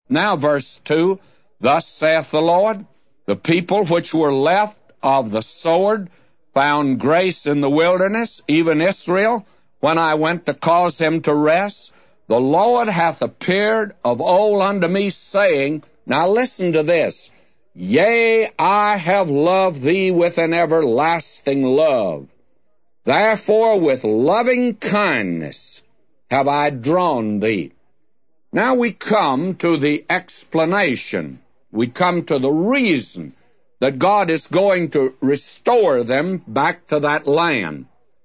Now, verse 2, thus saith the Lord, the people which were left of the sword found grace in the wilderness, even Israel, when I went to cause him to rest. The Lord hath appeared of old unto me, saying, now listen to this, yea, I have loved thee with an everlasting love. Therefore with loving kindness have I drawn thee. Now we come to the explanation. We come to the reason that God is going to restore them back to that land.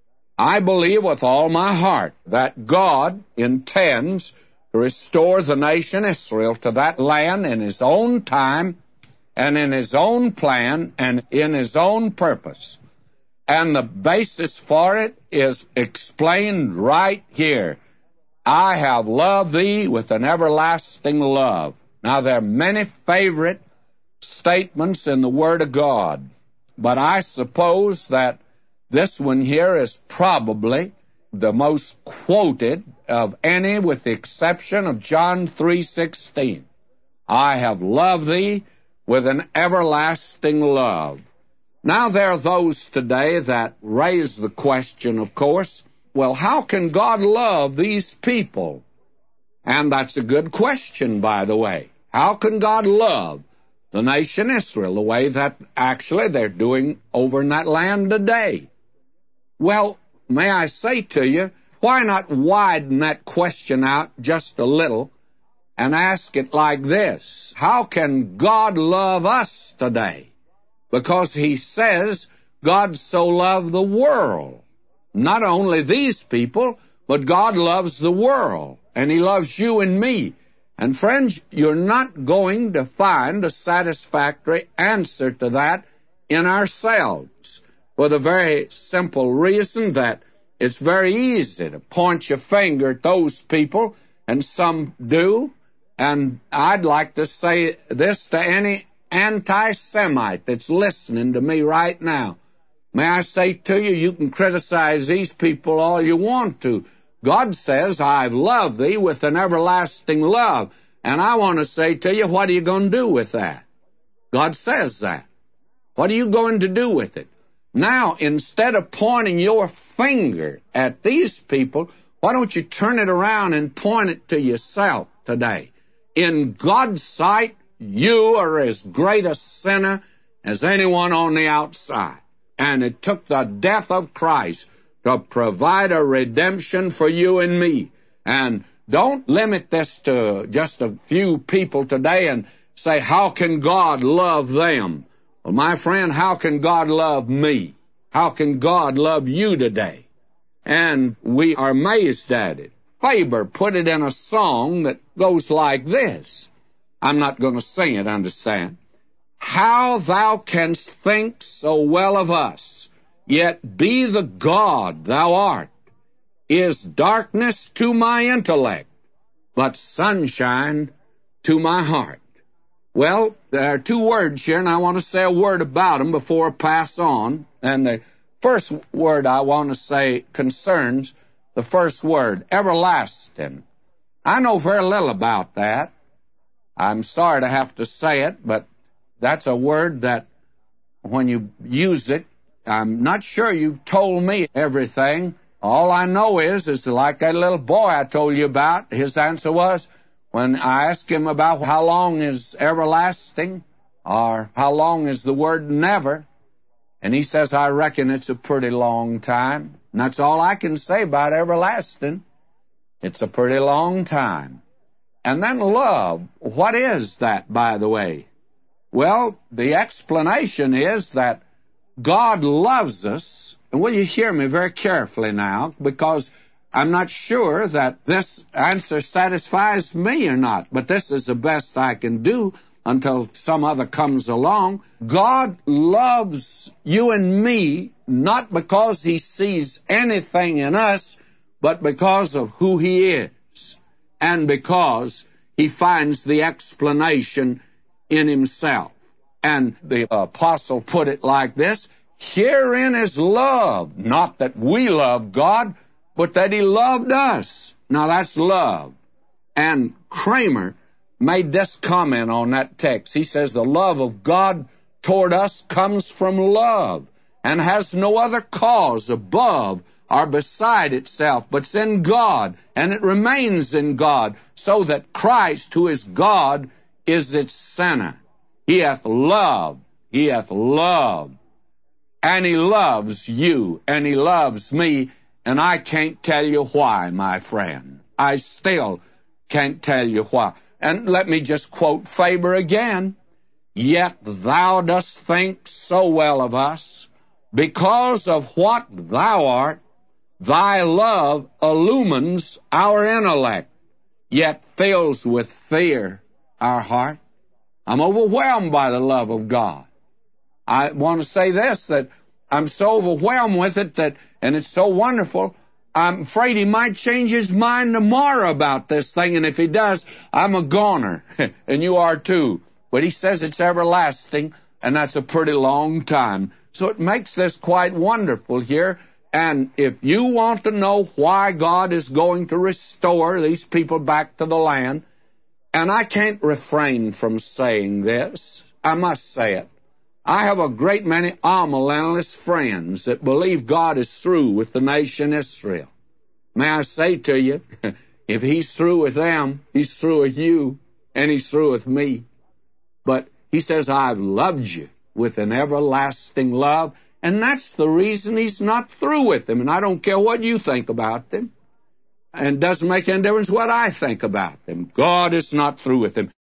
I believe with all my heart that God intends to restore the nation Israel to that land in His own time and in His own plan and in His own purpose. And the basis for it is explained right here. I have loved thee with an everlasting love. Now, there are many favorite statements in the Word of God, but I suppose that this one here is probably the most quoted of any, with the exception of John 3:16. I have loved thee with an everlasting love. Now, there are those today that raise the question, of course, well, how can God love these people? And that's a good question, by the way. How can God love the nation Israel the way that actually they're doing over in that land today? Well, may I say to you, why not widen that question out just a little and ask it like this? How can God love us today? Because He says God so loved the world. Not only these people, but God loves the world, and He loves you and me. And friends, you're not going to find a satisfactory answer to that in ourselves, for the very simple reason that it's very easy to point your finger at those people, and some do. And I'd like to say this to any anti-Semite that's listening to me right now. May I say to you, you can criticize these people all you want to. God says, I've loved thee with an everlasting love. And I want to say to you, what are you going to do with that? God says that. What are you going to do with it? Now, instead of pointing your finger at these people, why don't you turn it around and point it to yourself today? In God's sight, you are as great a sinner as anyone on the outside. And it took the death of Christ to provide a redemption for you and me. And don't limit this to just a few people today and say, how can God love them? Well, my friend, how can God love me? How can God love you today? And we are amazed at it. Faber put it in a song that goes like this. I'm not going to sing it, understand. How thou canst think so well of us, yet be the God thou art, is darkness to my intellect, but sunshine to my heart. Well, there are two words here, and I want to say a word about them before I pass on. And the first word I want to say concerns the first word, everlasting. I know very little about that. I'm sorry to have to say it, but that's a word that when you use it, I'm not sure you've told me everything. All I know is like that little boy I told you about, his answer was, when I asked him about how long is everlasting, or how long is the word never, and he says, I reckon it's a pretty long time. And that's all I can say about everlasting. It's a pretty long time. And then love. What is that, by the way? Well, the explanation is that God loves us. And will you hear me very carefully now? Because I'm not sure that this answer satisfies me or not. But this is the best I can do until some other comes along. God loves you and me not because He sees anything in us, but because of who He is, and because He finds the explanation in Himself. And the apostle put it like this, herein is love, not that we love God, but that He loved us. Now that's love. And Kramer made this comment on that text. He says, the love of God toward us comes from love and has no other cause above or beside itself, but's in God, and it remains in God, so that Christ, who is God, is its center. He hath loved, and He loves you, and He loves me, and I can't tell you why, my friend. I still can't tell you why. And let me just quote Faber again. Yet thou dost think so well of us, because of what thou art, thy love illumines our intellect, yet fills with fear our heart. I'm overwhelmed by the love of God. I want to say this, that I'm so overwhelmed with it, and it's so wonderful, I'm afraid He might change His mind tomorrow about this thing, and if He does, I'm a goner, and you are too. But He says it's everlasting, and that's a pretty long time. So it makes this quite wonderful here. And if you want to know why God is going to restore these people back to the land, and I can't refrain from saying this, I must say it. I have a great many amillennialist friends that believe God is through with the nation Israel. May I say to you, if He's through with them, He's through with you, and He's through with me. But He says, I've loved you with an everlasting love, and that's the reason He's not through with them. And I don't care what you think about them. And it doesn't make any difference what I think about them. God is not through with them.